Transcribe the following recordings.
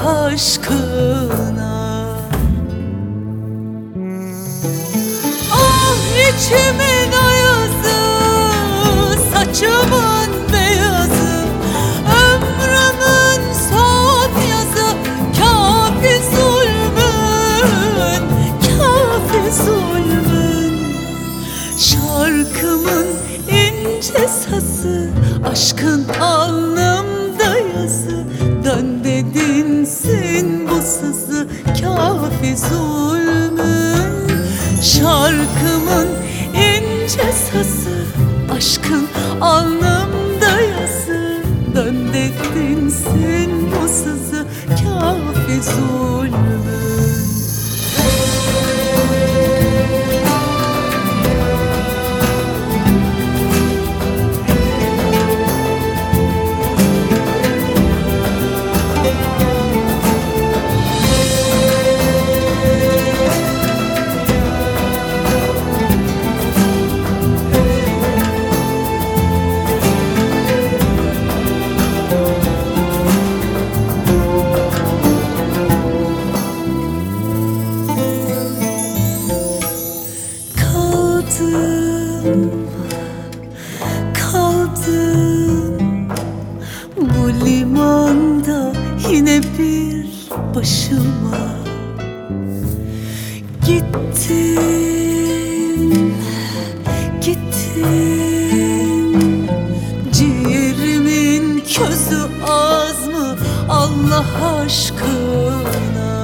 aşkına. Ah içimin ayazı, saçımın beyazı, ömrümün son yazı, kâfi zulmün, kâfi zulmün. Şarkımın ince sazı, aşkın alnımda yazı, dön de dinsin bu sızı, kâfi zulmün. Şarkımın ince sazı, aşkın alnımda yazı, dön de dinsin bu sızı, kâfi zulmün. Kaldım bu limanda yine bir başıma. Gittin, gittin, ciğerimin közü az mı Allah aşkına?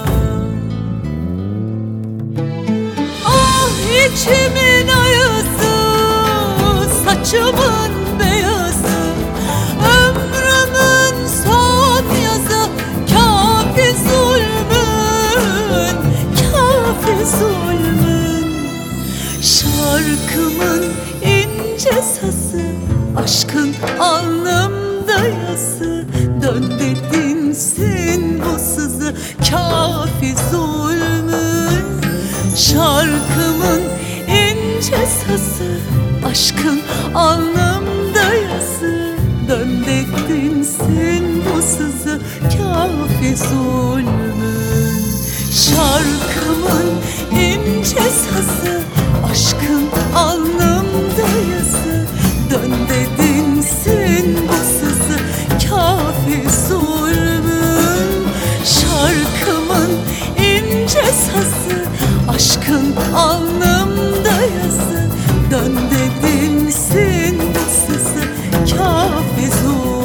Ah içimin ayazı, saçımın beyazı, ömrümün son yazı, kâfi zulmün, kâfi zulmün. Şarkımın ince sazı, aşkın alnımda yazı, dön de dinsin bu sızı, kâfi zulmün. Şarkımın ince sazı, aşkın alnımda yazı, dön de dinsin bu sızı, kâfi zulmün. Şarkımın ince sazı, aşkın alnımda yazı, dön de dinsin bu sızı, kâfi zulmün. Şarkımın ince sazı, aşkın alnımda yazı, dön de dinsin bu sızı, kâfi zulmün.